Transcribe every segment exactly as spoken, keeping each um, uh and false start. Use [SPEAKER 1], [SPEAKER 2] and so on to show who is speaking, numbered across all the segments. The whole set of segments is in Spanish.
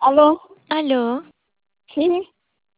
[SPEAKER 1] ¿Aló?
[SPEAKER 2] ¿Aló?
[SPEAKER 1] Sí.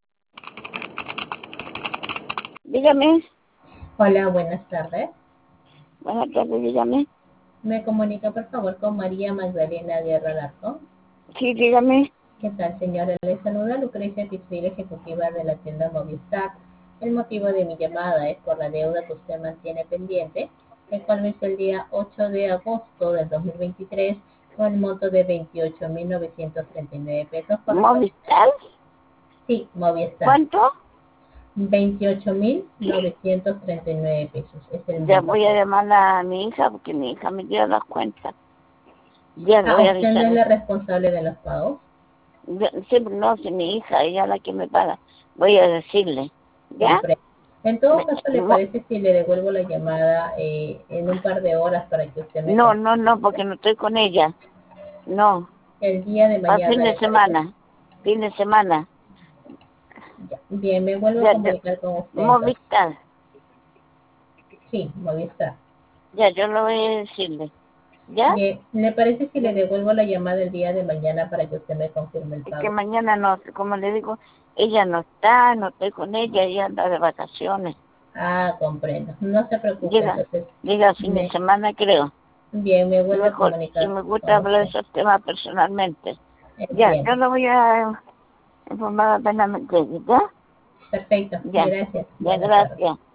[SPEAKER 1] Dígame.
[SPEAKER 3] Hola, buenas tardes.
[SPEAKER 1] Buenas tardes, dígame.
[SPEAKER 3] Me comunica por favor con María Magdalena Guerra Larco.
[SPEAKER 1] Sí, dígame.
[SPEAKER 3] ¿Qué tal, señora? Le saluda Lucrecia Pitril, ejecutiva de la tienda Movistar. El motivo de mi llamada es por la deuda que usted mantiene pendiente, el cual vence el día ocho de agosto del dos mil veintitrés con el monto de veintiocho mil novecientos treinta y nueve pesos.
[SPEAKER 1] ¿Movistar?
[SPEAKER 3] Sí, Movistar.
[SPEAKER 1] ¿Cuánto?
[SPEAKER 3] veintiocho mil novecientos treinta y nueve pesos. Es el
[SPEAKER 1] Ya
[SPEAKER 3] monto.
[SPEAKER 1] voy a llamar a mi hija porque mi hija me dio las cuentas. Ya le
[SPEAKER 3] Ah,
[SPEAKER 1] voy a
[SPEAKER 3] ¿usted no es
[SPEAKER 1] avisar.
[SPEAKER 3] la responsable de los pagos?
[SPEAKER 1] Ya- Sí, no, si mi hija, ella es la que me paga. Voy a decirle. ¿Ya?
[SPEAKER 3] Comprendo. En todo
[SPEAKER 1] Me-
[SPEAKER 3] caso, ¿le
[SPEAKER 1] mo-
[SPEAKER 3] parece si le devuelvo la llamada eh, en un par de horas para que usted me
[SPEAKER 1] No,
[SPEAKER 3] confirme?
[SPEAKER 1] no, no, porque no estoy con ella. No,
[SPEAKER 3] El día de
[SPEAKER 1] para fin
[SPEAKER 3] mañana,
[SPEAKER 1] de
[SPEAKER 3] ¿le parece?
[SPEAKER 1] semana. Fin de semana.
[SPEAKER 3] Ya. Bien, me vuelvo a
[SPEAKER 1] Ya, ya.
[SPEAKER 3] comunicar con usted entonces.
[SPEAKER 1] Movistar.
[SPEAKER 3] Sí, Movistar.
[SPEAKER 1] Ya, yo lo voy a decirle. ¿Ya?
[SPEAKER 3] Bien, ¿le parece si le
[SPEAKER 1] Ya.
[SPEAKER 3] devuelvo la llamada el día de mañana para que usted me confirme el
[SPEAKER 1] Es que
[SPEAKER 3] pago?
[SPEAKER 1] mañana no, como le digo, ella no está, no estoy con ella, ella anda de vacaciones.
[SPEAKER 3] Ah, comprendo. No se preocupe,
[SPEAKER 1] Llega,
[SPEAKER 3] entonces.
[SPEAKER 1] llega fin de
[SPEAKER 3] Me,
[SPEAKER 1] semana, creo.
[SPEAKER 3] bien, me
[SPEAKER 1] Y
[SPEAKER 3] vuelvo a
[SPEAKER 1] mejor, y
[SPEAKER 3] comunicar
[SPEAKER 1] me gusta
[SPEAKER 3] con
[SPEAKER 1] hablar de
[SPEAKER 3] usted.
[SPEAKER 1] esos temas personalmente. Ya, yo
[SPEAKER 3] Entiendo.
[SPEAKER 1] lo voy a informar apenas me llegue, ¿ya?
[SPEAKER 3] Perfecto.
[SPEAKER 1] Ya,
[SPEAKER 3] Gracias.
[SPEAKER 1] ya,
[SPEAKER 3] Buenas tardes.
[SPEAKER 1] gracias.